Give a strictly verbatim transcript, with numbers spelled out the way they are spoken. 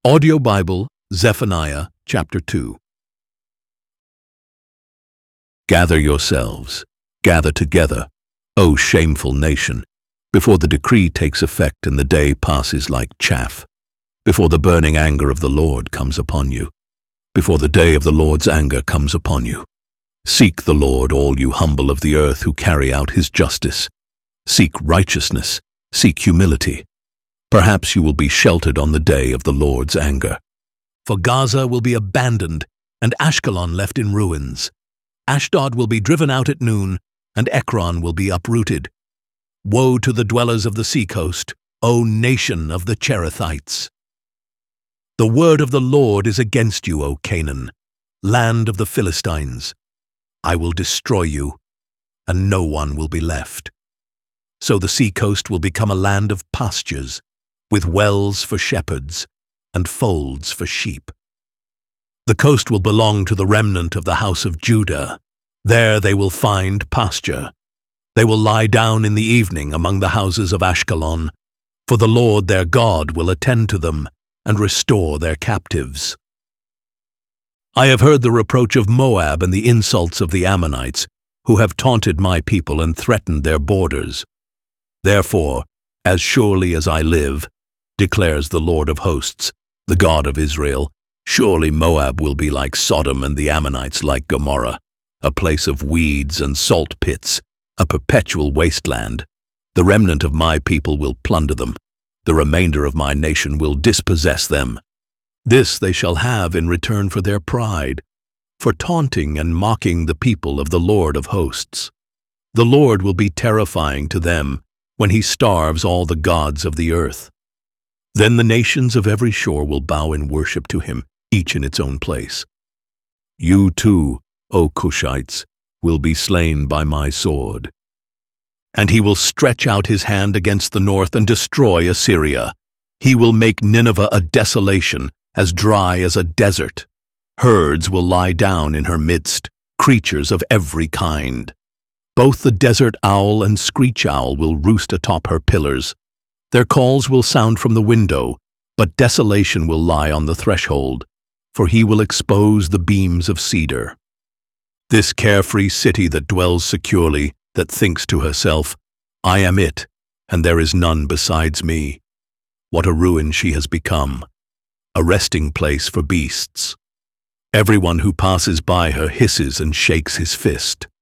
Audio Bible, Zephaniah, chapter two. Gather yourselves, gather together, O shameful nation, before the decree takes effect and the day passes like chaff, before the burning anger of the Lord comes upon you, before the day of the Lord's anger comes upon you. Seek the Lord, all you humble of the earth who carry out his justice. Seek righteousness, seek humility. Perhaps you will be sheltered on the day of the Lord's anger. For Gaza will be abandoned, and Ashkelon left in ruins. Ashdod will be driven out at noon, and Ekron will be uprooted. Woe to the dwellers of the seacoast, O nation of the Cherethites! The word of the Lord is against you, O Canaan, land of the Philistines. I will destroy you, and no one will be left. So the seacoast will become a land of pastures, with wells for shepherds and folds for sheep. The coast will belong to the remnant of the house of Judah. There they will find pasture. They will lie down in the evening among the houses of Ashkelon, for the Lord their God will attend to them and restore their captives. I have heard the reproach of Moab and the insults of the Ammonites, who have taunted my people and threatened their borders. Therefore, as surely as I live, declares the Lord of hosts, the God of Israel, surely Moab will be like Sodom and the Ammonites like Gomorrah, a place of weeds and salt pits, a perpetual wasteland. The remnant of my people will plunder them. The remainder of my nation will dispossess them. This they shall have in return for their pride, for taunting and mocking the people of the Lord of hosts. The Lord will be terrifying to them when he starves all the gods of the earth. Then the nations of every shore will bow in worship to him, each in its own place. You too, O Cushites, will be slain by my sword. And he will stretch out his hand against the north and destroy Assyria. He will make Nineveh a desolation, as dry as a desert. Herds will lie down in her midst, creatures of every kind. Both the desert owl and screech owl will roost atop her pillars. Their calls will sound from the window, but desolation will lie on the threshold, for he will expose the beams of cedar. This carefree city that dwells securely, that thinks to herself, I am it, and there is none besides me. What a ruin she has become, a resting place for beasts. Everyone who passes by her hisses and shakes his fist.